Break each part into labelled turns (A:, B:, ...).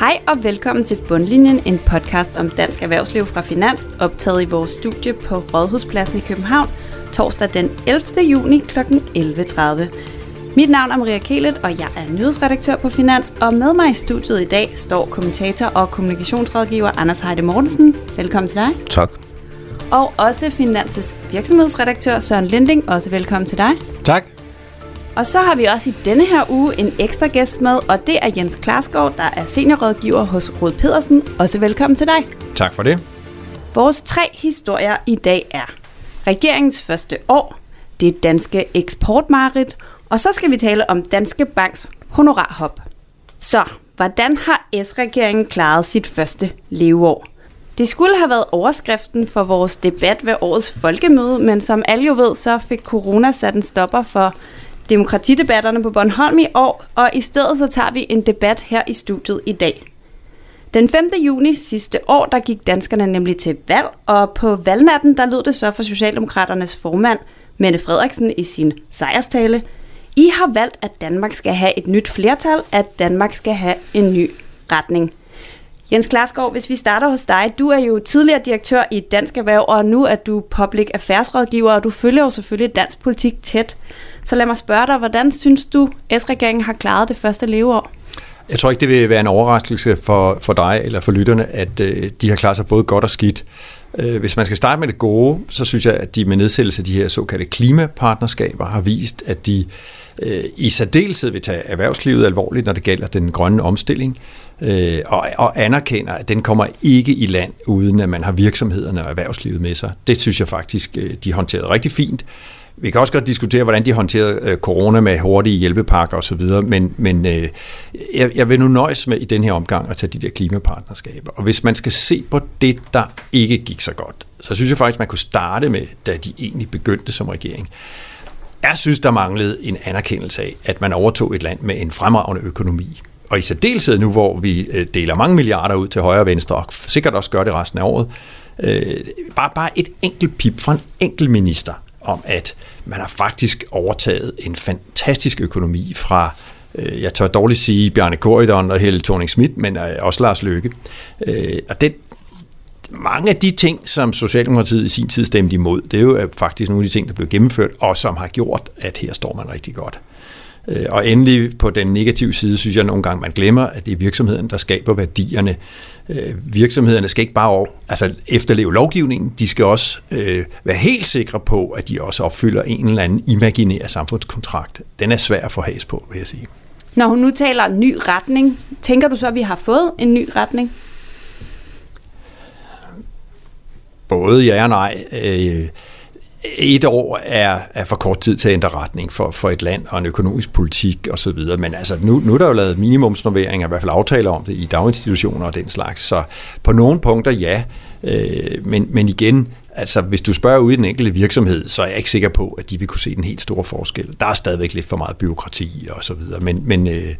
A: Hej og velkommen til Bundlinjen, en podcast om dansk erhvervsliv fra Finans, optaget i vores studie på Rådhuspladsen i København, torsdag den 11. juni kl. 11.30. Mit navn er Maria Kehlet, og jeg er nyhedsredaktør på Finans, og med mig i studiet i dag står kommentator og kommunikationsrådgiver Anders Heide Mortensen. Velkommen til dig.
B: Tak.
A: Og også Finans' virksomhedsredaktør Søren Linding. Også velkommen til dig.
B: Tak.
A: Og så har vi også i denne her uge en ekstra gæst med, og det er Jens Klarsgaard, der er seniorrådgiver hos Rud Pedersen. Også velkommen til dig.
B: Tak for det.
A: Vores 3 historier i dag er regeringens første år, det danske eksportmareridt, og så skal vi tale om Danske Banks honorarhop. Så, hvordan har S-regeringen klaret sit første leveår? Det skulle have været overskriften for vores debat ved årets folkemøde, men som alle jo ved, så fik corona sat en stopper for demokratidebatterne på Bornholm i år, og i stedet så tager vi en debat her i studiet i dag. Den 5. juni sidste år, der gik danskerne nemlig til valg, og på valgnatten, der lød det så for Socialdemokraternes formand, Mette Frederiksen, i sin sejrstale: I har valgt, at Danmark skal have et nyt flertal, at Danmark skal have en ny retning. Jens Klarsgaard, hvis vi starter hos dig. Du er jo tidligere direktør i Dansk Erhverv, og nu er du public affairs rådgiver, og du følger jo selvfølgelig dansk politik tæt. Så lad mig spørge dig, hvordan synes du, S-regeringen har klaret det første leveår?
C: Jeg tror ikke, det vil være en overraskelse for dig eller for lytterne, at de har klaret sig både godt og skidt. Hvis man skal starte med det gode, så synes jeg, at de med nedsættelse af de her såkaldte klimapartnerskaber har vist, at de i særdeleshed vil tage erhvervslivet alvorligt, når det gælder den grønne omstilling, og anerkender, at den kommer ikke i land, uden at man har virksomhederne og erhvervslivet med sig. Det synes jeg faktisk, de håndterede rigtig fint. Vi kan også godt diskutere, hvordan de håndterede corona med hurtige hjælpepakker osv., men jeg vil nu nøjes med i den her omgang at tage de der klimapartnerskaber. Og hvis man skal se på det, der ikke gik så godt, så synes jeg faktisk, man kunne starte med, da de egentlig begyndte som regering. Jeg synes, der manglede en anerkendelse af, at man overtog et land med en fremragende økonomi. Og i særdeleshed nu, hvor vi deler mange milliarder ud til højre og venstre, og sikkert også gør det resten af året, bare et enkelt pip fra en enkelt minister om, at man har faktisk overtaget en fantastisk økonomi fra, jeg tør dårligt sige, Bjarne Corydon og Helle Thorning-Schmidt, men også Lars Løkke. Og mange af de ting, som Socialdemokratiet i sin tid stemte imod, det er jo faktisk nogle af de ting, der blev gennemført, og som har gjort, at her står man rigtig godt. Og endelig på den negative side, synes jeg nogle gange, man glemmer, at det er virksomheden, der skaber værdierne. Virksomhederne skal ikke bare efterleve lovgivningen, de skal også være helt sikre på, at de også opfylder en eller anden imaginær samfundskontrakt. Den er svær at få has på, vil jeg sige.
A: Når hun nu taler ny retning, tænker du så, at vi har fået en ny retning?
C: Både ja og nej. Et år er for kort tid til at ændre retning for et land og en økonomisk politik osv., men altså nu er der jo lavet minimumsnormeringer, i hvert fald aftaler om det i daginstitutioner og den slags, så på nogle punkter ja, men igen, altså hvis du spørger ude i den enkelte virksomhed, så er jeg ikke sikker på, at de vil kunne se den helt store forskel. Der er stadigvæk lidt for meget bureaukrati og så videre,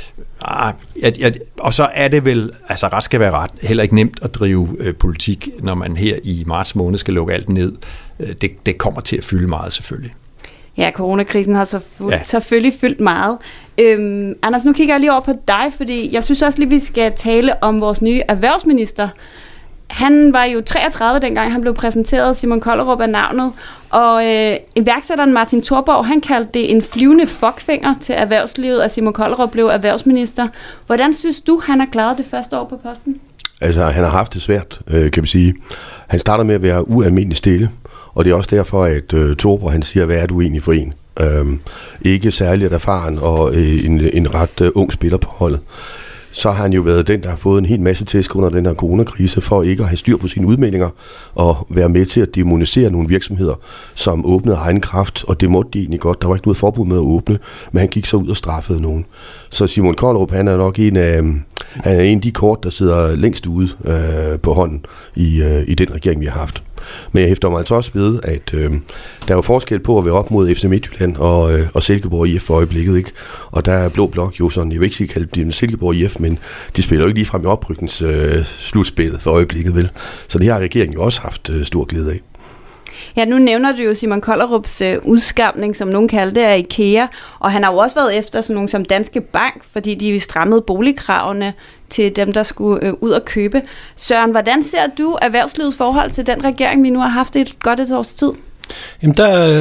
C: og så er det vel, altså ret skal være ret, heller ikke nemt at drive politik, når man her i marts måned skal lukke alt ned. Det kommer til at fylde meget, selvfølgelig.
A: Ja, coronakrisen har selvfølgelig fyldt meget. Anders, nu kigger jeg lige over på dig, fordi jeg synes også lige, vi skal tale om vores nye erhvervsminister. Han var jo 33, dengang han blev præsenteret. Simon Kollerup er navnet. Og iværksætteren Martin Thorborg, han kaldte det en flyvende fuckfinger til erhvervslivet, at Simon Kollerup blev erhvervsminister. Hvordan synes du, han har klaret det første år på posten?
B: Altså, han har haft det svært, kan man sige. Han starter med at være ualmindelig stille, og det er også derfor, at Thorborg, han siger, hvad er du egentlig for en? Ikke særligt erfaren og en ret ung spiller på holdet. Så har han jo været den, der har fået en hel masse tæsk under den her coronakrise, for ikke at have styr på sine udmeldinger og være med til at demonisere nogle virksomheder, som åbnede egen kraft, og det måtte de egentlig godt. Der var ikke noget forbud med at åbne, men han gik så ud og straffede nogen. Så Simon Kollerup, han er nok en af de kort, der sidder længst ude på hånden i den regering, vi har haft. Men jeg hæfter mig altså også ved, at der er jo forskel på at være op mod FC Midtjylland og Silkeborg IF for øjeblikket, ikke? Og der er Blå Blok jo sådan, jeg vil ikke sige kalde dem Silkeborg IF, men de spiller jo ikke lige frem i opryknings slutspillet for øjeblikket, vel? Så det har regeringen jo også haft stor glæde af.
A: Ja, nu nævner du jo Simon Kollerups udskamning, som nogen kaldte det, af IKEA, og han har jo også været efter sådan nogen som Danske Bank, fordi de strammede boligkravene til dem, der skulle ud og købe. Søren, hvordan ser du erhvervslivets forhold til den regering, vi nu har haft et års tid?
D: Jamen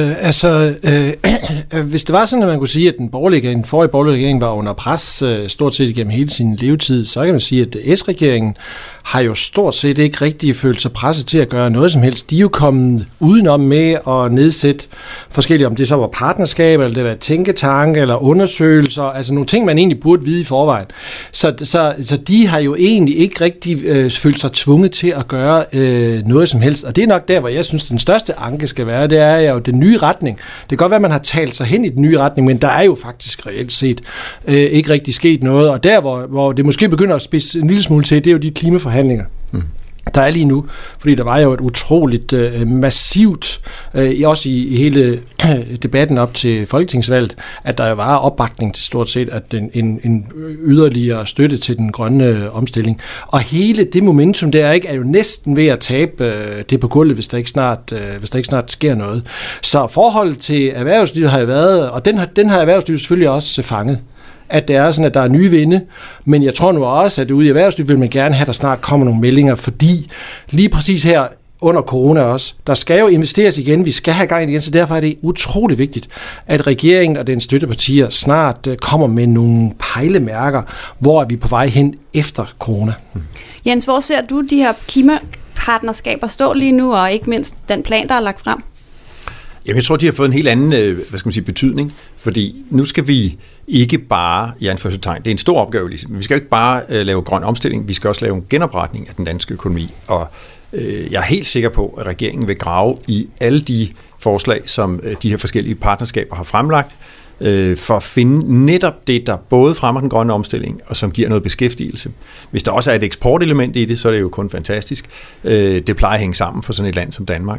D: hvis det var sådan, at man kunne sige, at den forrige borgerlige regering var under pres stort set gennem hele sin levetid, så kan man sige, at S-regeringen har jo stort set ikke rigtig følt sig presset til at gøre noget som helst. De er jo kommet udenom med at nedsætte forskellige, om det så var partnerskab, eller det var tænketanke, eller undersøgelser, altså nogle ting, man egentlig burde vide i forvejen. Så de har jo egentlig ikke rigtig følt sig tvunget til at gøre noget som helst. Og det er nok der, hvor jeg synes, den største anke skal være, det er jo den nye retning. Det kan godt være, at man har talt sig hen i den nye retning, men der er jo faktisk reelt set ikke rigtig sket noget. Og der, hvor det måske begynder at spidse en lille smule til, det er jo de klimaforhandlinger, der er lige nu. Fordi der var jo et utroligt massivt, også i hele debatten op til folketingsvalget, at der var opbakning til stort set, at en yderligere støtte til den grønne omstilling. Og hele det momentum, der er jo næsten ved at tabe det på gulvet, hvis der ikke snart sker noget. Så forholdet til erhvervslivet har jo været, og den har erhvervslivet selvfølgelig også fanget, at det er sådan, at der er nye vinde, men jeg tror nu også, at ude i erhvervslivet vil man gerne have, at der snart kommer nogle meldinger, fordi lige præcis her under corona også, der skal jo investeres igen, vi skal have gang igen, så derfor er det utrolig vigtigt, at regeringen og dens støttepartier snart kommer med nogle pejlemærker, hvor er vi på vej hen efter corona.
A: Jens, hvor ser du de her klimapartnerskaber stå lige nu, og ikke mindst den plan, der er lagt frem?
C: Jamen, jeg tror, de har fået en helt anden betydning, fordi nu skal vi ikke bare, i anførselstegn, det er en stor opgave, ligesom. Vi skal ikke bare lave grøn omstilling, vi skal også lave en genopretning af den danske økonomi, og jeg er helt sikker på, at regeringen vil grave i alle de forslag, som de her forskellige partnerskaber har fremlagt, for at finde netop det, der både fremmer den grønne omstilling, og som giver noget beskæftigelse. Hvis der også er et eksportelement i det, så er det jo kun fantastisk. Det plejer at hænge sammen for sådan et land som Danmark,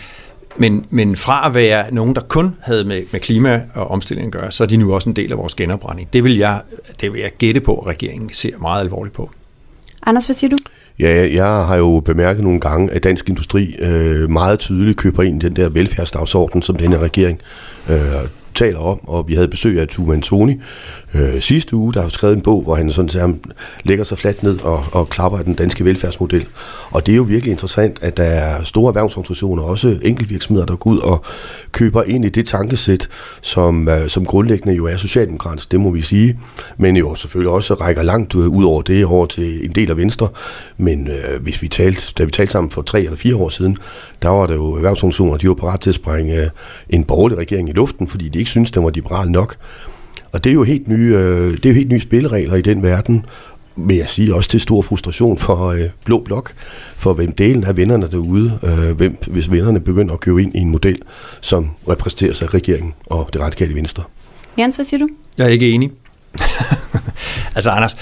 C: men fra at være nogen, der kun havde med klima og omstilling at gøre, så er de nu også en del af vores genopretning. Det vil jeg gætte på, at regeringen ser meget alvorligt på.
A: Anders, hvad siger du?
B: Ja, jeg har jo bemærket nogle gange, at Dansk Industri meget tydeligt køber ind i den der velfærdsdagsorden, som denne regering taler om, og vi havde besøg af Tue Manzoni sidste uge, der har skrevet en bog, hvor han sådan han lægger sig fladt ned og klapper af den danske velfærdsmodel. Og det er jo virkelig interessant, at der er store erhvervsorganisationer, også enkeltvirksomheder, der går ud og køber ind i det tankesæt, som grundlæggende jo er socialdemokratisk, det må vi sige, men jo selvfølgelig også rækker langt ud over det, over til en del af Venstre. Men da vi talte sammen for 3 eller 4 år siden, der var det jo erhvervsorganisationer, de var parat til at sprænge en borgerlig regering i luften, fordi de ikke syntes, den var liberal nok. Og det er jo helt nye spilleregler i den verden, men jeg siger også til stor frustration for Blå Blok, for hvem delen af vennerne derude, hvis vennerne begynder at købe ind i en model, som repræsenterer sig af regeringen og det radikale Venstre.
A: Jens, hvad siger du?
C: Jeg er ikke enig. Altså Anders,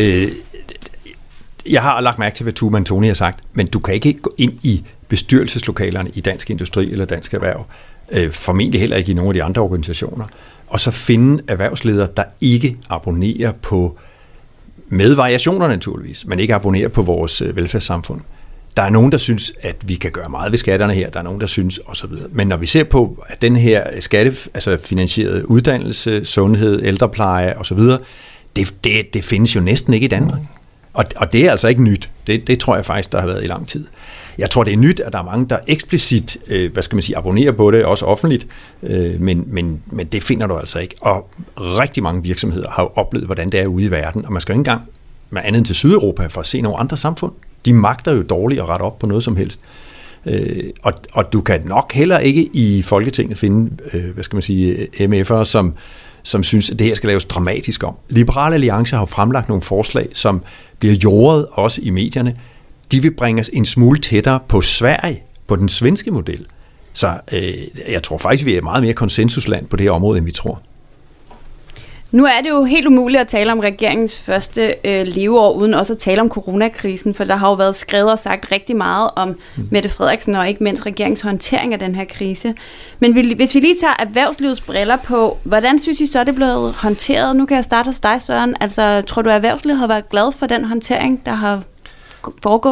C: jeg har lagt mærke til, hvad Tue Manzoni har sagt, men du kan ikke gå ind i bestyrelseslokalerne i Dansk Industri eller Dansk Erhverv, formentlig heller ikke i nogle af de andre organisationer, og så finde erhvervsledere, der ikke abonnerer på, med variationer naturligvis, men ikke abonnerer på vores velfærdssamfund. Der er nogen, der synes, at vi kan gøre meget ved skatterne her, der er nogen, der synes osv. Men når vi ser på, at den her skattefinansierede uddannelse, sundhed, ældrepleje osv., det findes jo næsten ikke i Danmark. Og det er altså ikke nyt. Det tror jeg faktisk, der har været i lang tid. Jeg tror, det er nyt, at der er mange, der eksplicit, abonnerer på det, også offentligt, men det finder du altså ikke. Og rigtig mange virksomheder har jo oplevet, hvordan det er ude i verden, og man skal jo ikke engang med andet end til Sydeuropa for at se nogle andre samfund. De magter jo dårligt at rette op på noget som helst. Og du kan nok heller ikke i Folketinget finde, MF'ere, som synes, at det her skal laves dramatisk om. Liberal Alliance har jo fremlagt nogle forslag, som bliver jordet også i medierne. De vil bringe os en smule tættere på Sverige, på den svenske model. Så jeg tror faktisk, vi er meget mere konsensusland på det her område, end vi tror.
A: Nu er det jo helt umuligt at tale om regeringens første leveår, uden også at tale om coronakrisen, for der har jo været skrevet og sagt rigtig meget om Mette Frederiksen og ikke mindst regeringens håndtering af den her krise. Men hvis vi lige tager erhvervslivets briller på, hvordan synes I så, det er blevet håndteret? Nu kan jeg starte hos dig, Søren. Altså, tror du, at erhvervslivet har været glad for den håndtering, der har foregået?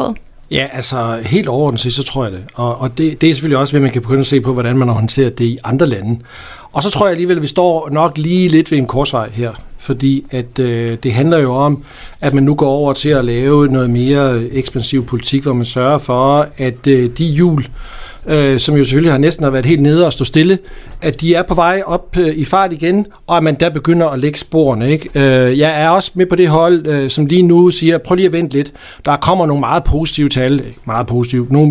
D: Ja, altså helt overordnet set, så tror jeg det. Og det er selvfølgelig også, at man kan begynde at se på, hvordan man har håndteret det i andre lande. Og så tror jeg alligevel, at vi står nok lige lidt ved en korsvej her. Fordi at det handler jo om, at man nu går over til at lave noget mere ekspansiv politik, hvor man sørger for, at de hjul, som jo selvfølgelig har været helt nede og stå stille, at de er på vej op i fart igen, og at man der begynder at lægge sporene. Ikke? Jeg er også med på det hold, som lige nu siger, prøv lige at vente lidt. Der kommer nogle meget positive tal, meget positive, nogle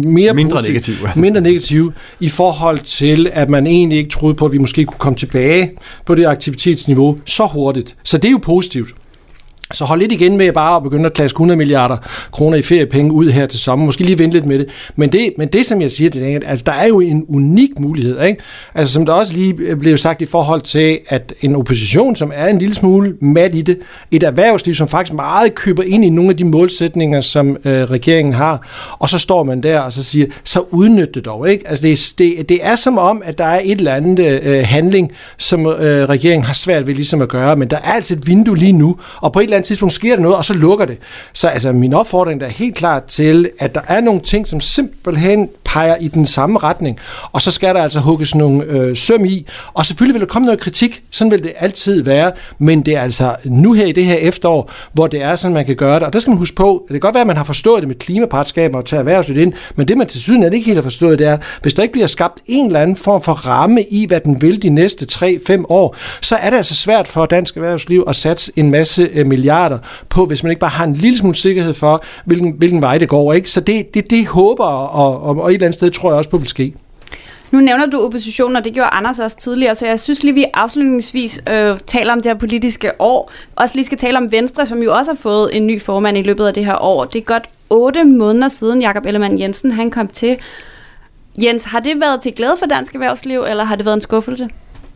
D: mindre negative, i forhold til, at man egentlig ikke troede på, at vi måske kunne komme tilbage på det aktivitetsniveau så hurtigt. Så det er jo positivt. Så hold lidt igen med bare at begynde at klaske 100 milliarder kroner i feriepenge ud her til sommer. Måske lige vente lidt med det. Men det som jeg siger til det, altså der er jo en unik mulighed, ikke? Altså som der også lige blev sagt i forhold til, at en opposition, som er en lille smule mat i det, et erhvervsliv, som faktisk meget køber ind i nogle af de målsætninger, som regeringen har, og så står man der og så siger, så udnyt det dog, ikke? Altså det er som om, at der er et eller andet handling, som regeringen har svært ved ligesom at gøre, men der er altså et vindue lige nu, og på et eller andet tidspunkt sker der noget, og så lukker det. Så altså min opfordring der er helt klart til, at der er nogle ting, som simpelthen peger i den samme retning, og så skal der altså hugges nogle søm i, og selvfølgelig vil der komme noget kritik, sådan vil det altid være, men det er altså nu her i det her efterår, hvor det er sådan, man kan gøre det, og der skal man huske på, det kan godt være, at man har forstået det med klimapartnerskaber og tage erhvervslivet ind, men det man til syden ikke helt har forstået, det er, hvis der ikke bliver skabt en eller anden form for ramme i, hvad den vil de næste 3-5 år, så er det altså svært for dansk erhvervsliv at satse en masse milliarder på, hvis man ikke bare har en lille smule sikkerhed for, hvilken vej det går, ikke? Så det håber, og et eller andet sted tror jeg også på, vil ske.
A: Nu nævner du oppositionen, og det gjorde Anders også tidligere, så jeg synes lige, vi afslutningsvis taler om det her politiske år. Også lige skal tale om Venstre, som jo også har fået en ny formand i løbet af det her år. Det er godt 8 måneder siden, Jakob Ellemann-Jensen han kom til. Jens, har det været til glæde for dansk erhvervsliv, eller har det været en skuffelse?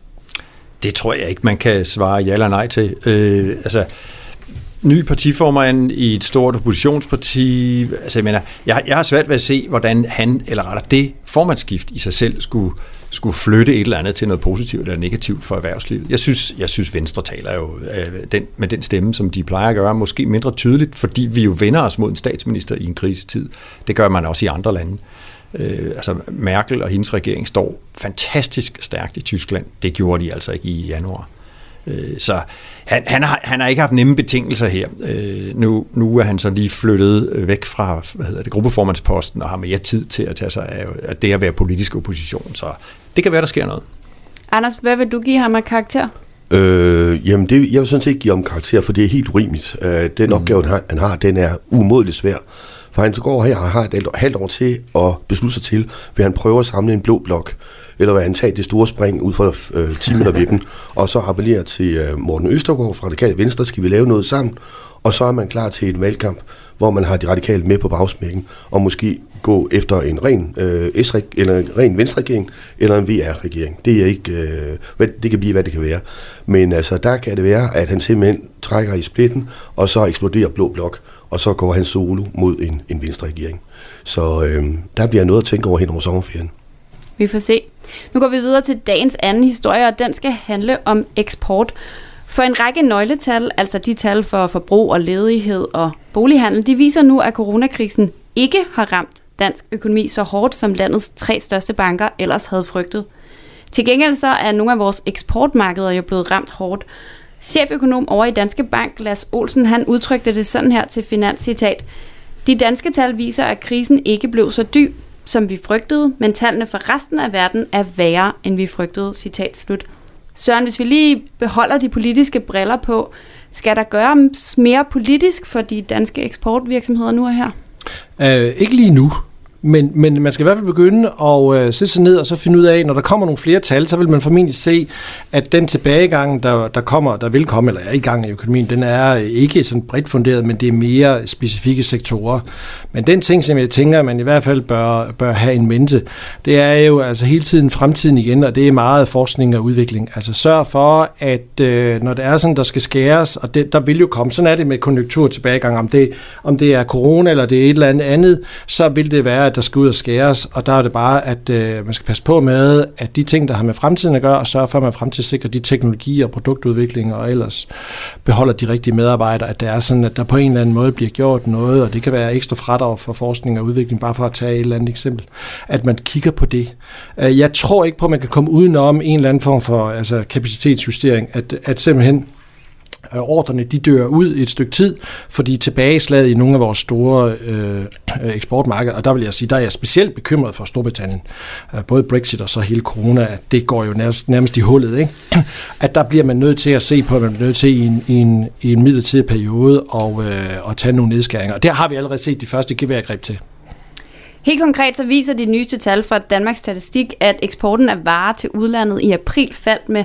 C: Det tror jeg ikke, man kan svare ja eller nej til. Ny partiformand i et stort oppositionsparti, altså jeg har svært ved at se, hvordan han, eller rettere det formandsskift i sig selv, skulle flytte et eller andet til noget positivt eller negativt for erhvervslivet. Jeg synes Venstre taler jo med den stemme, som de plejer at gøre, måske mindre tydeligt, fordi vi jo vender os mod en statsminister i en krisetid. Det gør man også i andre lande. Merkel og hendes regering står fantastisk stærkt i Tyskland. Det gjorde de altså ikke i januar. Så han har ikke haft nemme betingelser her. Nu er han så lige flyttet væk fra gruppeformandsposten og har mere tid til at tage sig af det at være politisk opposition. Så det kan være, der sker noget.
A: Anders, hvad vil du give ham af karakter?
B: Jeg vil sådan set give ham karakter, for det er helt urimeligt. Den opgave, han har, den er umådeligt svær. For han går her og har et halvt år til at beslutte sig til, vil han prøve at samle en blå blok, eller vil han tage det store spring ud fra 10 meter vippen, og så appellere til Morten Østergaard fra Radikale Venstre, skal vi lave noget sammen, og så er man klar til et valgkamp, hvor man har de radikale med på bagsmækken, og måske gå efter en ren Venstre-regering, eller en VR-regering. Det er ikke, det kan blive, hvad det kan være. Men altså, der kan det være, at han simpelthen trækker i splitten, og så eksploderer blå blok, og så går han solo mod en Venstre-regering. Så der bliver noget at tænke over hen over sommerferien.
A: Vi får se. Nu går vi videre til dagens anden historie, og den skal handle om eksport. For en række nøgletal, altså de tal for forbrug og ledighed og bolighandel, de viser nu, at coronakrisen ikke har ramt dansk økonomi så hårdt, som landets 3 største banker ellers havde frygtet. Til gengæld så er nogle af vores eksportmarkeder jo blevet ramt hårdt. Cheføkonom over i Danske Bank, Lars Olsen, han udtrykte det sådan her til Finanscitat. De danske tal viser, at krisen ikke blev så dyb, som vi frygtede, men tallene for resten af verden er værre, end vi frygtede. Citat slut. Søren, hvis vi lige beholder de politiske briller på, skal der gøres mere politisk for de danske eksportvirksomheder nu og her?
D: Ikke lige nu. Men man skal i hvert fald begynde at sætte sig ned og så finde ud af, når der kommer nogle flere tal, så vil man formentlig se, at den tilbagegang, der vil komme, eller er i gang i økonomien, den er ikke sådan bredt funderet, men det er mere specifikke sektorer. Men den ting, som jeg tænker, man i hvert fald bør have en mente, det er jo altså hele tiden fremtiden igen, og det er meget forskning og udvikling. Altså sørg for, at når det er sådan, der skal skæres, og der vil jo komme, sådan er det med konjunkturtilbagegang, om det er corona eller det er et eller andet, så vil det være, at der skal ud og skæres, og der er det bare, at man skal passe på med, at de ting, der har med fremtiden at gøre, og sørge for, at man fremtidssikrer de teknologier og produktudvikling, og ellers beholder de rigtige medarbejdere, at det er sådan, at der på en eller anden måde bliver gjort noget, og det kan være ekstra fradrag for forskning og udvikling, bare for at tage et eller andet eksempel, at man kigger på det. Jeg tror ikke på, at man kan komme udenom en eller anden form for kapacitetsjustering, at simpelthen ordrene, de dør ud i et stykke tid, fordi tilbageslaget i nogle af vores store eksportmarkeder, og der vil jeg sige, der er jeg specielt bekymret for Storbritannien, både Brexit og så hele corona, at det går jo nærmest i hullet, ikke? At der bliver man nødt til at se på, at man bliver nødt til i en midlertidig periode og tage nogle nedskæringer, og der har vi allerede set de første geværgreb til.
A: Helt konkret så viser de nyeste tal fra Danmarks Statistik, at eksporten af varer til udlandet i april faldt med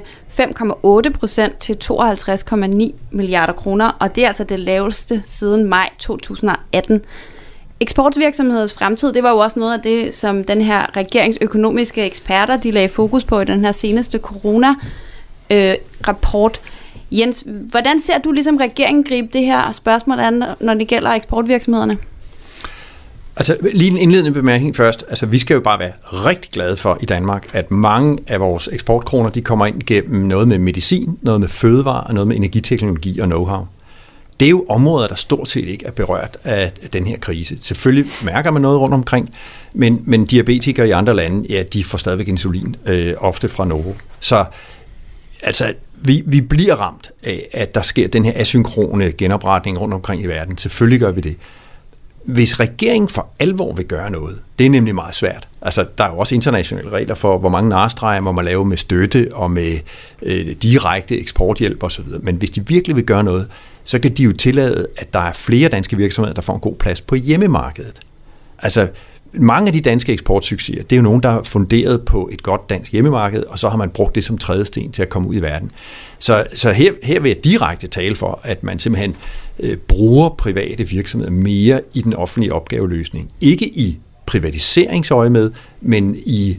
A: 5,8% til 52,9 milliarder kroner, og det er altså det laveste siden maj 2018. Eksportvirksomheders fremtid, det var jo også noget af det, som den her regeringsøkonomiske eksperter, de lagde fokus på i den her seneste corona-rapport. Jens, hvordan ser du ligesom regeringen gribe det her spørgsmål an, når det gælder eksportvirksomhederne?
C: Altså lige en indledende bemærkning først. Altså vi skal jo bare være rigtig glade for i Danmark, at mange af vores eksportkroner, de kommer ind gennem noget med medicin, noget med fødevarer og noget med energiteknologi og know-how. Det er jo områder, der stort set ikke er berørt af den her krise. Selvfølgelig mærker man noget rundt omkring, men diabetikere i andre lande, ja, de får stadigvæk insulin, ofte fra Novo. Så altså vi bliver ramt af, at der sker den her asynkrone genopretning rundt omkring i verden. Selvfølgelig gør vi det. Hvis regeringen for alvor vil gøre noget, det er nemlig meget svært. Altså, der er jo også internationale regler for, hvor mange narestreger må man lave med støtte og med direkte eksporthjælp osv. Men hvis de virkelig vil gøre noget, så kan de jo tillade, at der er flere danske virksomheder, der får en god plads på hjemmemarkedet. Altså, mange af de danske eksportsucceser, det er jo nogen, der er funderet på et godt dansk hjemmemarked, og så har man brugt det som trædesten til at komme ud i verden. Så her vil jeg direkte tale for, at man simpelthen bruger private virksomheder mere i den offentlige opgaveløsning. Ikke i privatiseringsøjemed, men i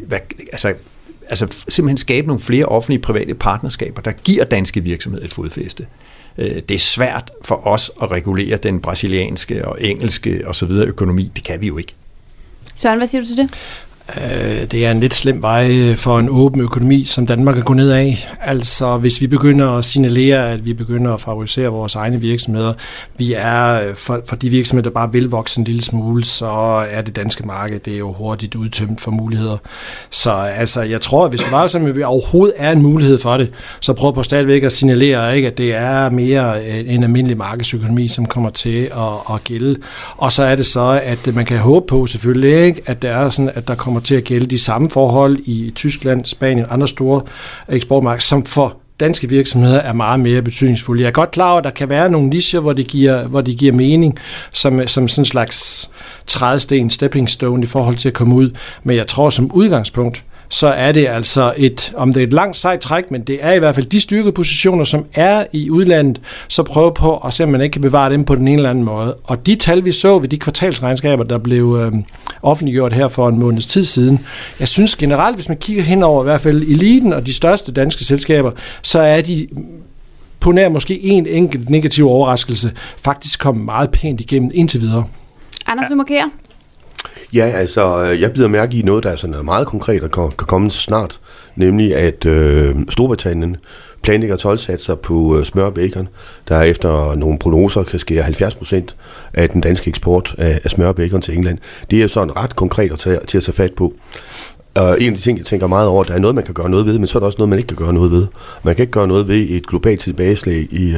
C: altså simpelthen skabe nogle flere offentlige private partnerskaber, der giver danske virksomheder et fodfæste. Det er svært for os at regulere den brasilianske og engelske og så videre økonomi. Det kan vi jo ikke.
A: Søren, hvad siger du til det?
D: Det er en lidt slem vej for en åben økonomi, som Danmark er gået ned af. Altså, hvis vi begynder at signalere, at vi begynder at favorisere vores egne virksomheder, vi er for de virksomheder, der bare vil vokse en lille smule, så er det danske marked, det er jo hurtigt udtømt for muligheder. Så altså, jeg tror, at hvis det var sådan, at vi overhovedet er en mulighed for det, så prøv på stadigvæk at signalere, ikke, at det er mere en almindelig markedsøkonomi, som kommer til at gælde. Og så er det så, at man kan håbe på selvfølgelig, ikke, at det er sådan, at der kommer til at gælde de samme forhold i Tyskland, Spanien og andre store eksportmarkeder, som for danske virksomheder er meget mere betydningsfulde. Jeg er godt klar over, at der kan være nogle nicher, hvor det giver mening, som sådan en slags trædesten, stepping stone i forhold til at komme ud. Men jeg tror som udgangspunkt, så er det altså om det er et langt sejt træk, men det er i hvert fald de styrkepositioner, som er i udlandet, så prøv på at se, om man ikke kan bevare dem på den ene eller anden måde. Og de tal, vi så ved de kvartalsregnskaber, der blev offentliggjort her for en måneds tid siden, jeg synes generelt, hvis man kigger hen over i hvert fald eliten og de største danske selskaber, så er de på nær måske en enkelt negativ overraskelse faktisk kommet meget pænt igennem indtil videre.
A: Anders, du markerer?
B: Ja, altså, jeg bider mærke i noget, der er sådan meget konkret og kan komme snart, nemlig at Storbritannien planlægger toldsatser på smør og bacon, der efter nogle prognoser kan skære 70% af den danske eksport af smør og bacon til England. Det er sådan ret konkret til at tage fat på. Og en af de ting, jeg tænker meget over, der er noget, man kan gøre noget ved, men så er der også noget, man ikke kan gøre noget ved. Man kan ikke gøre noget ved et globalt tilbageslag i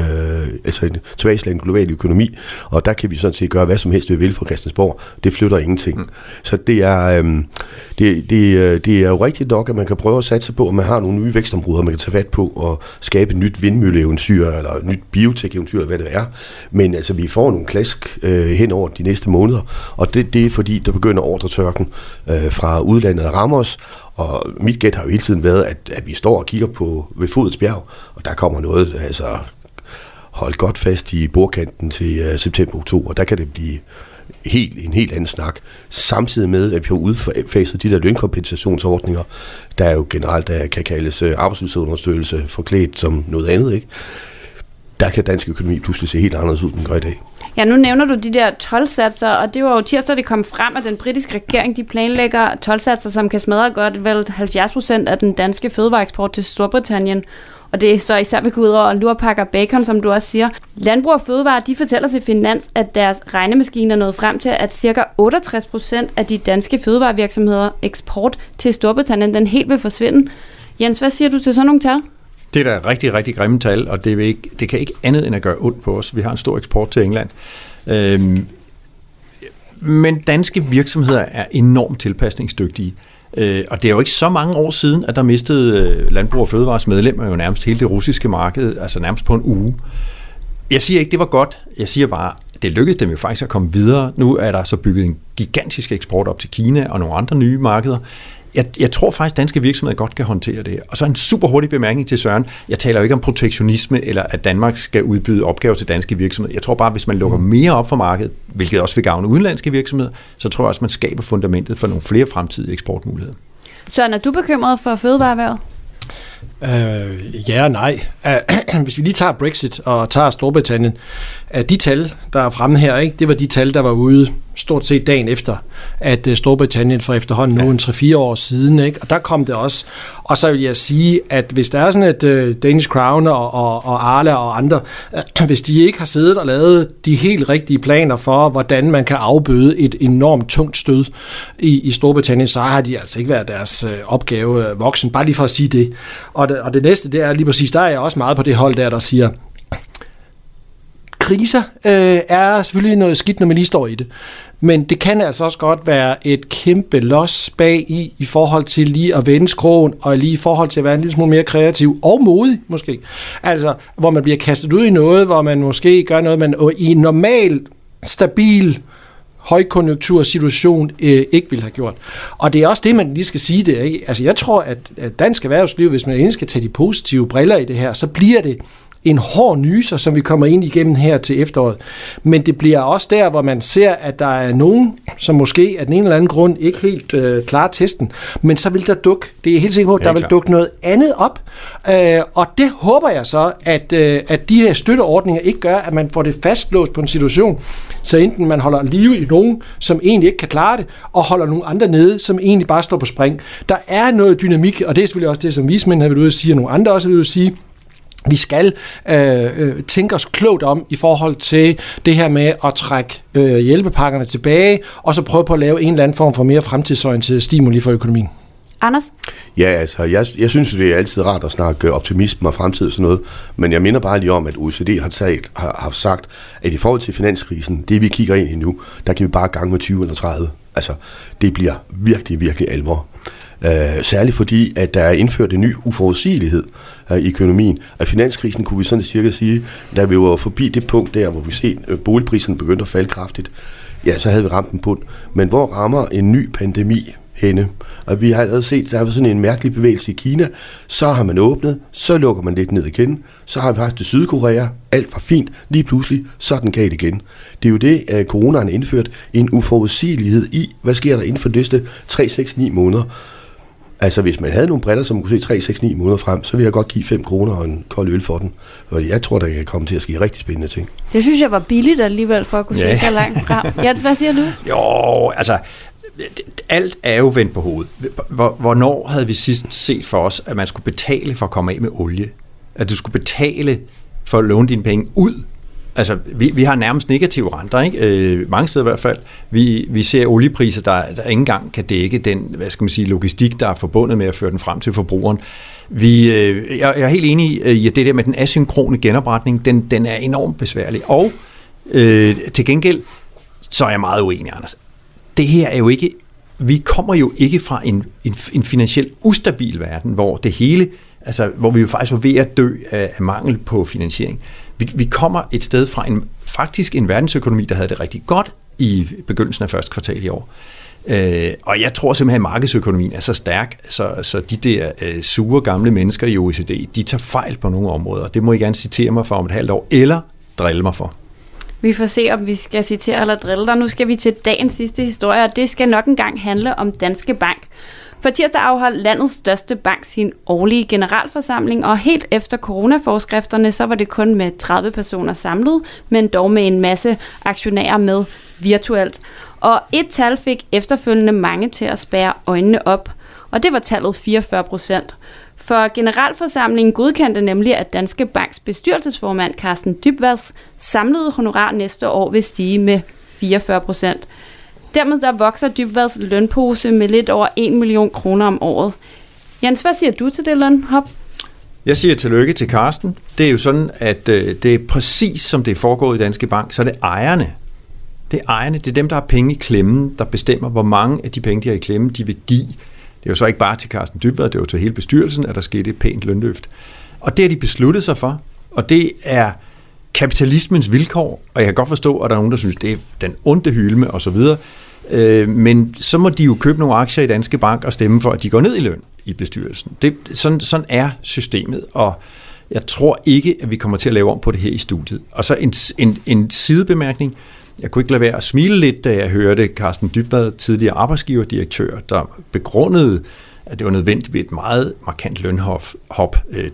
B: den globale økonomi, og der kan vi sådan set gøre hvad som helst, vi vil fra Christiansborg. Det flytter ingenting. Så det er jo rigtigt nok, at man kan prøve at satse på, at man har nogle nye vækstområder, man kan tage fat på og skabe et nyt vindmølleeventyr, eller et nyt biotech-eventyr, eller hvad det er. Men altså, vi får nogle klask hen over de næste måneder, og det er fordi, der begynder ordretørken fra udlandet at ramme os. Og mit gæt har jo hele tiden været, at vi står og kigger på ved fodets bjerg, og der kommer noget, altså hold godt fast i bordkanten til september-oktober, der kan det blive en helt anden snak. Samtidig med, at vi har udfaset de der lønkompensationsordninger, der jo generelt kan kaldes arbejdsløshedsunderstøttelse forklædt som noget andet, ikke? der kan dansk økonomi pludselig se helt anderledes ud, end den gør i dag.
A: Ja, nu nævner du de der toldsatser, og det var jo tirsdag, det kom frem, at den britiske regering, de planlægger toldsatser, som kan smadre godt vel 70% af den danske fødevareeksport til Storbritannien. Og det er så især vil gå ud over lurpakker bacon, som du også siger. Landbrug og Fødevare, de fortæller til Finans, at deres regnemaskine er nået frem til, at ca. 68% af de danske fødevarevirksomheder eksport til Storbritannien, den helt vil forsvinde. Jens, hvad siger du til sådan nogle tal?
C: Det er da rigtig, rigtig grimme tal, og det kan ikke andet end at gøre ondt på os. Vi har en stor eksport til England. Men danske virksomheder er enormt tilpasningsdygtige. Og det er jo ikke så mange år siden, at der mistede Landbrug og Fødevares medlemmer jo nærmest hele det russiske marked, altså nærmest på en uge. Jeg siger ikke, det var godt. Jeg siger bare, det lykkedes dem jo faktisk at komme videre. Nu er der så bygget en gigantisk eksport op til Kina og nogle andre nye markeder. Jeg tror faktisk, at danske virksomheder godt kan håndtere det. Og så en super hurtig bemærkning til Søren. Jeg taler jo ikke om protektionisme, eller at Danmark skal udbyde opgaver til danske virksomheder. Jeg tror bare, at hvis man lukker mere op for markedet, hvilket også vil gavne udenlandske virksomheder, så tror jeg også, at man skaber fundamentet for nogle flere fremtidige eksportmuligheder.
A: Søren, er du bekymret for fødevareerhvervet?
D: Ja og nej. Hvis vi lige tager Brexit og tager Storbritannien, de tal, der er fremme her, ikke, det var de tal, der var ude stort set dagen efter, at Storbritannien for efterhånden nu en 3-4 år siden, ikke? Og der kom det også. Og så vil jeg sige, at hvis der er sådan et Danish Crown og Arla og andre, hvis de ikke har siddet og lavet de helt rigtige planer for, hvordan man kan afbøde et enormt tungt stød i Storbritannien, så har de altså ikke været deres opgave voksen. Bare lige for at sige det. Og det næste, det er lige præcis, der er jeg også meget på det hold der siger, kriser er selvfølgelig noget skidt, når man lige står i det. Men det kan altså også godt være et kæmpe los bag i forhold til lige at vende skroen, og lige i forhold til at være en lille smule mere kreativ og modig måske. Altså, hvor man bliver kastet ud i noget, hvor man måske gør noget, man i en normal, stabil højkonjunktursituation ikke ville have gjort. Og det er også det, man lige skal sige det. Ikke? Altså, jeg tror, at dansk erhvervsliv, hvis man endelig skal tage de positive briller i det her, så bliver det en hård nyser, som vi kommer ind igennem her til efteråret. Men det bliver også der, hvor man ser, at der er nogen, som måske af den ene eller anden grund ikke helt klarer testen, men så vil der dukke, det er helt sikkert på, at der vil dukke noget andet op. Og det håber jeg så, at de her støtteordninger ikke gør, at man får det fastlåst på en situation, så enten man holder liv i nogen, som egentlig ikke kan klare det, og holder nogle andre nede, som egentlig bare står på spring. Der er noget dynamik, og det er selvfølgelig også det, som vismændene har været ude at sige, og nogle andre også har været ude at sige. Vi skal tænke os klogt om i forhold til det her med at trække hjælpepakkerne tilbage, og så prøve på at lave en eller anden form for mere fremtidsorienteret stimuli for økonomien.
A: Anders?
B: Ja, altså, jeg synes, det er altid rart at snakke optimisme og fremtid og sådan noget, men jeg minder bare lige om, at OECD har sagt, at i forhold til finanskrisen, det vi kigger ind i nu, der kan vi bare gange med 20 eller 30. Altså, det bliver virkelig, virkelig alvor. Særligt fordi, at der er indført en ny uforudsigelighed i økonomien. Af finanskrisen kunne vi sådan cirka sige, da vi var forbi det punkt der, hvor vi ser boligpriserne begyndte at falde kraftigt, ja, så havde vi ramt en bund. Men hvor rammer en ny pandemi henne? Og vi har allerede set, der er sådan en mærkelig bevægelse i Kina, så har man åbnet, så lukker man lidt ned igen, så har vi haft det Sydkorea, alt var fint, lige pludselig, så er den galt igen. Det er jo det, at coronaen har indført, en uforudsigelighed i, hvad sker der inden for næste 3-6-9 måneder. Altså, hvis man havde nogle briller, som kunne se 3-6-9 måneder frem, så ville jeg godt give 5 kroner og en kold øl for den. Og jeg tror, der kan komme til at ske rigtig spændende ting.
A: Det synes jeg var billigt alligevel, for at kunne se så langt frem. Jens, hvad siger du?
C: Jo, altså, alt er jo vendt på hovedet. Hvornår havde vi sidst set for os, at man skulle betale for at komme af med olie? At du skulle betale for at låne dine penge ud? Altså, vi har nærmest negative renter, ikke? Mange steder i hvert fald. Vi ser oliepriser, der ikke engang kan dække den, hvad skal man sige, logistik, der er forbundet med at føre den frem til forbrugeren. Jeg er helt enig i, at det der med den asynkrone genopretning, den er enormt besværlig. Og til gengæld, så er jeg meget uenig, Anders. Det her er jo ikke, vi kommer jo ikke fra en finansielt ustabil verden, hvor det hele, altså hvor vi jo faktisk var ved at dø af mangel på finansiering. Vi kommer et sted fra faktisk en verdensøkonomi, der havde det rigtig godt i begyndelsen af første kvartal i år. Og jeg tror simpelthen, at markedsøkonomien er så stærk, så de der sure gamle mennesker i OECD, de tager fejl på nogle områder. Det må I gerne citere mig for om et halvt år, eller drille mig for.
A: Vi får se, om vi skal citere eller drille dig. Nu skal vi til dagens sidste historie, og det skal nok engang handle om Danske Bank. For tirsdag afholdt landets største bank sin årlige generalforsamling, og helt efter coronaforskrifterne, så var det kun med 30 personer samlet, men dog med en masse aktionærer med virtuelt. Og et tal fik efterfølgende mange til at spærre øjnene op, og det var tallet 44%. For generalforsamlingen godkendte nemlig, at Danske Banks bestyrelsesformand Carsten Dybvads samlede honorar næste år vil stige med 44%. Dermed der vokser Dybvads lønpose med lidt over 1 million kroner om året. Jens, hvad siger du til det lønhop?
C: Jeg siger tillykke til Carsten. Det er jo sådan, at det er præcis som det er foregået i Danske Bank, så er det ejerne. Det er ejerne, det er dem, der har penge i klemmen, der bestemmer, hvor mange af de penge, de har i klemmen, de vil give. Det er jo så ikke bare til Carsten Dybvad, det er jo til hele bestyrelsen, at der skete et pænt lønløft. Og det har de besluttet sig for, og det er kapitalismens vilkår, og jeg kan godt forstå, at der er nogen, der synes, det er den onde hylme og så videre. Men så må de jo købe nogle aktier i Danske Bank og stemme for, at de går ned i løn i bestyrelsen. Sådan er systemet, og jeg tror ikke, at vi kommer til at lave om på det her i studiet. Og så en sidebemærkning. Jeg kunne ikke lade være at smile lidt, da jeg hørte Carsten Dybvad, tidligere arbejdsgiverdirektør, der begrundede, at det var nødvendigt ved et meget markant lønhop.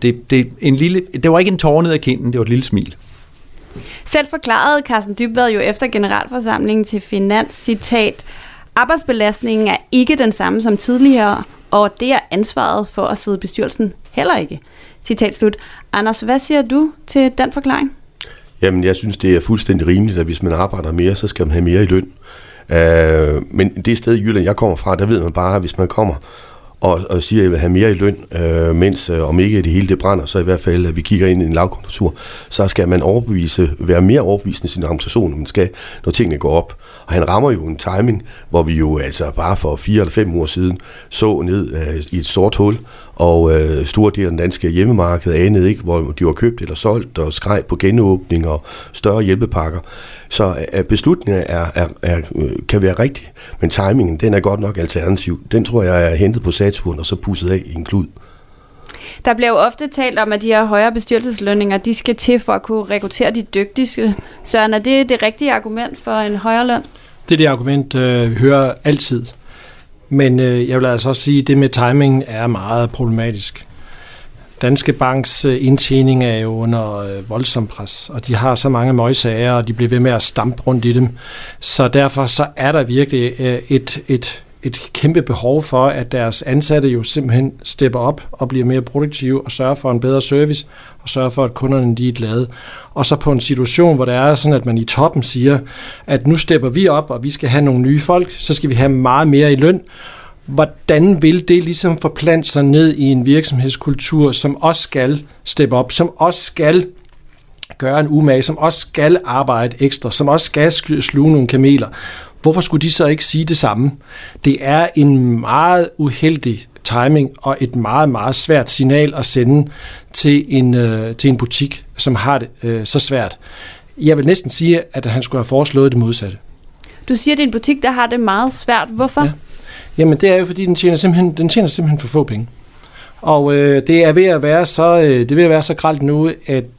C: Det var ikke en tåre ned ad kinden, det var et lille smil.
A: Selv forklarede Carsten Dybvad jo efter generalforsamlingen til Finans, citat, arbejdsbelastningen er ikke den samme som tidligere, og det er ansvaret for at sidde i bestyrelsen heller ikke. Citat slut. Anders, hvad siger du til den forklaring?
B: Jamen, jeg synes, det er fuldstændig rimeligt, at hvis man arbejder mere, så skal man have mere i løn. Men det sted i Jylland, jeg kommer fra, der ved man bare, at hvis man kommer og siger, at jeg vil have mere i løn, mens om ikke det hele det brænder, så i hvert fald, at vi kigger ind i en lavkonjunktur, så skal man være mere overbevisende i sin argumentation, end man skal, når tingene går op. Og han rammer jo en timing, hvor vi jo altså bare for 4 eller 5 uger siden så ned i et sort hul, og store del af den danske hjemmemarked anede ikke, hvor de var købt eller solgt, og skreg på genåbning og større hjælpepakker. Så beslutningen kan være rigtig, men timingen, den er godt nok alternativ. Den tror jeg er hentet på Saturn og så pusset af i en klud.
A: Der bliver jo ofte talt om, at de her højere bestyrelseslønninger, de skal til for at kunne rekruttere de dygtigste. Søren, er det det rigtige argument for en højere løn?
D: Det er det argument, vi hører altid. Men jeg vil altså også sige, at det med timingen er meget problematisk. Danske Banks indtjening er jo under voldsom pres, og de har så mange møgsager, og de bliver ved med at stampe rundt i dem. Så derfor så er der virkelig et kæmpe behov for, at deres ansatte jo simpelthen stepper op og bliver mere produktive og sørger for en bedre service og sørger for, at kunderne de er glade. Og så på en situation, hvor det er sådan, at man i toppen siger, at nu stepper vi op, og vi skal have nogle nye folk, så skal vi have meget mere i løn. Hvordan vil det ligesom forplante sig ned i en virksomhedskultur, som også skal steppe op, som også skal gøre en umage, som også skal arbejde ekstra, som også skal sluge nogle kameler? Hvorfor skulle de så ikke sige det samme? Det er en meget uheldig timing og et meget, meget svært signal at sende til en butik, som har det så svært. Jeg vil næsten sige, at han skulle have foreslået det modsatte.
A: Du siger, at det er en butik, der har det meget svært. Hvorfor? Ja.
D: Jamen, det er jo, fordi den tjener simpelthen for få penge. Og det er ved at være så grelt nu, at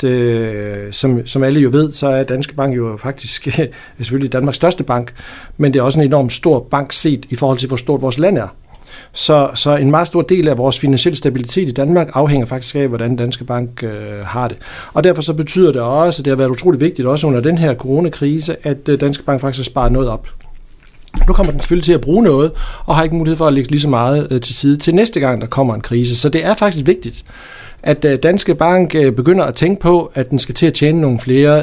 D: som alle jo ved, så er Danske Bank jo faktisk selvfølgelig Danmarks største bank, men det er også en enormt stor bank set i forhold til, hvor stort vores land er. Så en meget stor del af vores finansielle stabilitet i Danmark afhænger faktisk af, hvordan Danske Bank har det. Og derfor så betyder det også, at det har været utroligt vigtigt også under den her coronakrise, at Danske Bank faktisk har sparet noget op. Nu kommer den selvfølgelig til at bruge noget, og har ikke mulighed for at lægge lige så meget til side til næste gang, der kommer en krise. Så det er faktisk vigtigt, at Danske Bank begynder at tænke på, at den skal til at tjene nogle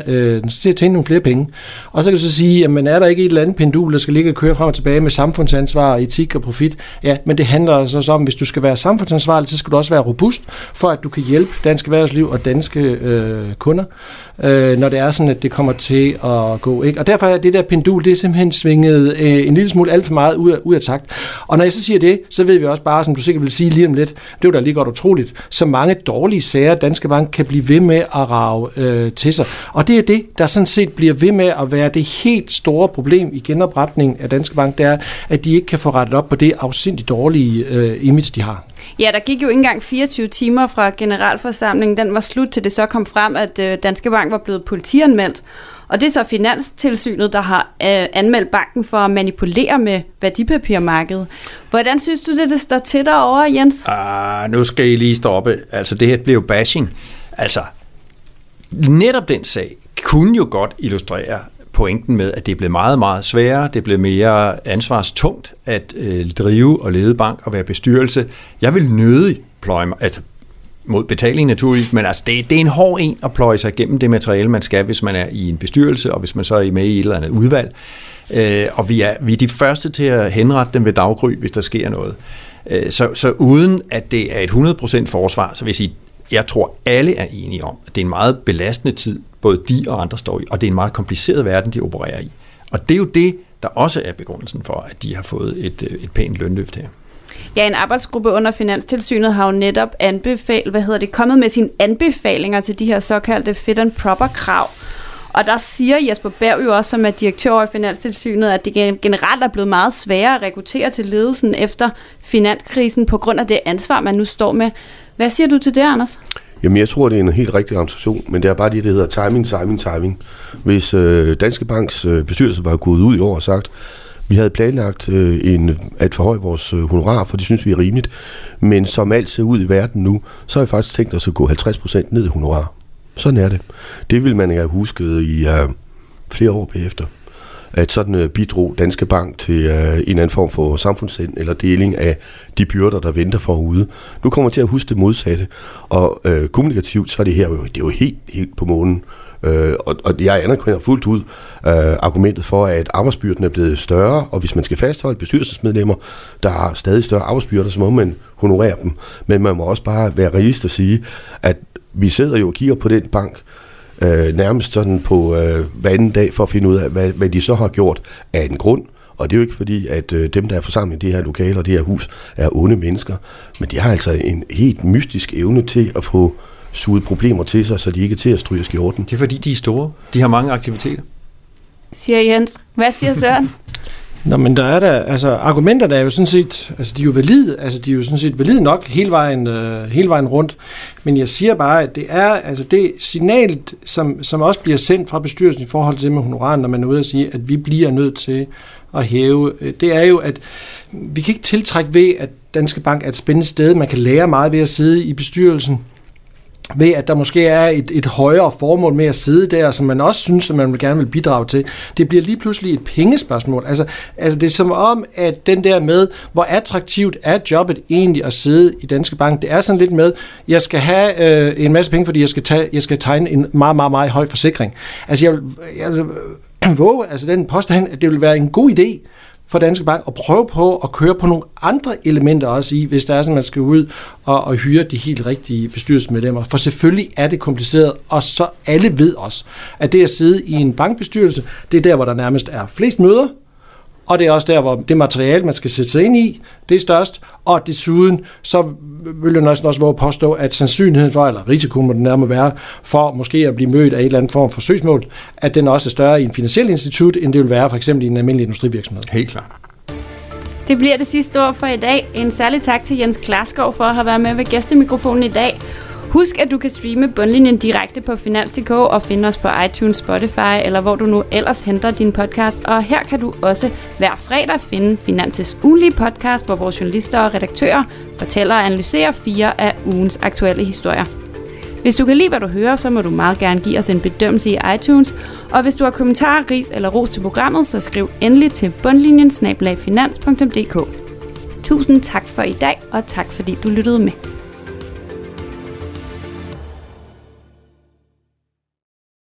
D: flere penge. Og så kan du så sige, jamen er der ikke et eller andet pendul, der skal ligge og køre frem og tilbage med samfundsansvar, etik og profit? Ja, men det handler altså om, hvis du skal være samfundsansvarlig, så skal du også være robust, for at du kan hjælpe dansk erhvervsliv og danske kunder, når det er sådan, at det kommer til at gå. Ikke? Og derfor er det der pendul, det er simpelthen svinget en lille smule alt for meget ud af takt. Og når jeg så siger det, så ved vi også bare, som du sikkert vil sige lige om lidt, det er jo da lige godt utroligt, så mange dårlige sager, Danske Bank kan blive ved med at rage til sig. Og det er det, der sådan set bliver ved med at være det helt store problem i genopretningen af Danske Bank, det er, at de ikke kan få rettet op på det afsindigt dårlige image, de har.
A: Ja, der gik jo ikke engang 24 timer fra generalforsamlingen. Den var slut, til det så kom frem, at Danske Bank var blevet politianmeldt. Og det er så Finanstilsynet, der har anmeldt banken for at manipulere med værdipapirmarkedet. Hvordan synes du, det står til derovre, Jens?
C: Nu skal I lige stoppe. Altså, det her blev bashing. Altså, netop den sag kunne jo godt illustrere pointen med, at det blev meget, meget sværere, det blev mere ansvarstungt at drive og lede bank og være bestyrelse. Jeg vil nødig pløje mig, altså mod betaling naturligvis, men altså det er en hård en at pløje sig igennem det materiale, man skal, hvis man er i en bestyrelse, og hvis man så er med i et eller andet udvalg. Og vi er de første til at henrette dem ved daggry, hvis der sker noget. Så uden at det er et 100% forsvar, så vil jeg sige, jeg tror alle er enige om, at det er en meget belastende tid, både de og andre står i, og det er en meget kompliceret verden, de opererer i. Og det er jo det, der også er begrundelsen for, at de har fået et pænt lønløft her.
A: Ja, en arbejdsgruppe under Finanstilsynet har jo netop kommet med sine anbefalinger til de her såkaldte fit and proper krav. Og der siger Jesper Berg jo også, som er direktør i Finanstilsynet, at det generelt er blevet meget sværere at rekruttere til ledelsen efter finanskrisen på grund af det ansvar, man nu står med. Hvad siger du til det, Anders?
B: Jamen, jeg tror, det er en helt rigtig argumentation, men det er bare det hedder timing. Hvis Danske Banks bestyrelse var gået ud i år og sagt, vi havde planlagt at forhøje vores honorar, for det synes vi er rimeligt, men som alt ser ud i verden nu, så har vi faktisk tænkt os at gå 50% ned i honorar. Sådan er det. Det vil man have husket i flere år bagefter. At sådan bidrog Danske Bank til en anden form for samfundssind eller deling af de byrder, der venter forude. Nu kommer jeg til at huske det modsatte, og kommunikativt, så er det her det er jo helt på månen. Og jeg anerkender fuldt ud argumentet for, at arbejdsbyrden er blevet større, og hvis man skal fastholde bestyrelsesmedlemmer, der har stadig større arbejdsbyrder, så må man honorere dem. Men man må også bare være realist og sige, at vi sidder jo og kigger på den bank, nærmest sådan på hver anden dag, for at finde ud af, hvad de så har gjort af en grund. Og det er jo ikke fordi, at dem, der er forsamlet i de her lokaler og de her hus, er onde mennesker. Men de har altså en helt mystisk evne til at få suget problemer til sig, så de ikke er til at stryge skjorten.
C: Det er fordi, de er store. De har mange aktiviteter.
A: Siger Jens. Hvad siger Søren?
D: Nå, men der er der, altså argumenterne er jo sådan set, altså de er jo valide, valide nok hele vejen rundt, men jeg siger bare, at det er, altså det signal, som også bliver sendt fra bestyrelsen i forhold til med honoraren, når man er ude at sige, at vi bliver nødt til at hæve, det er jo, at vi kan ikke tiltrække ved, at Danske Bank er et spændende sted, man kan lære meget ved at sidde i bestyrelsen, ved at der måske er et højere formål med at sidde der, som man også synes, at man gerne vil bidrage til. Det bliver lige pludselig et pengespørgsmål. Altså det er som om, at den der med, hvor attraktivt er jobbet egentlig at sidde i Danske Bank, det er sådan lidt med, jeg skal have en masse penge, fordi jeg skal tegne en meget, meget, meget høj forsikring. Altså jeg vil våge, altså den påstand, at det vil være en god idé for Danske Bank at prøve på at køre på nogle andre elementer også i, hvis der er sådan, man skal ud og hyre de helt rigtige bestyrelsesmedlemmer. For selvfølgelig er det kompliceret, og så alle ved også, at det at sidde i en bankbestyrelse, det er der, hvor der nærmest er flest møder, og det er også der, hvor det materiale, man skal sætte sig ind i, det er størst, og desuden, så vil jeg næsten også våge at påstå, at sandsynligheden for, eller risikoen må det nærmere være, for måske at blive mødt af et eller andet form for søgsmål, at den også er større i en finansiel institut, end det vil være for eksempel i en almindelig industrivirksomhed.
C: Helt klart.
A: Det bliver det sidste ord for i dag. En særlig tak til Jens Klarskov for at have været med ved gæstemikrofonen i dag. Husk, at du kan streame Bundlinjen direkte på Finans.dk og finde os på iTunes, Spotify eller hvor du nu ellers henter din podcast. Og her kan du også hver fredag finde Finans' ugenlige podcast, hvor vores journalister og redaktører fortæller og analyserer 4 af ugens aktuelle historier. Hvis du kan lide, hvad du hører, så må du meget gerne give os en bedømmelse i iTunes. Og hvis du har kommentarer, ris eller ros til programmet, så skriv endelig til bundlinjen@finans.dk. Tusind tak for i dag, og tak fordi du lyttede med.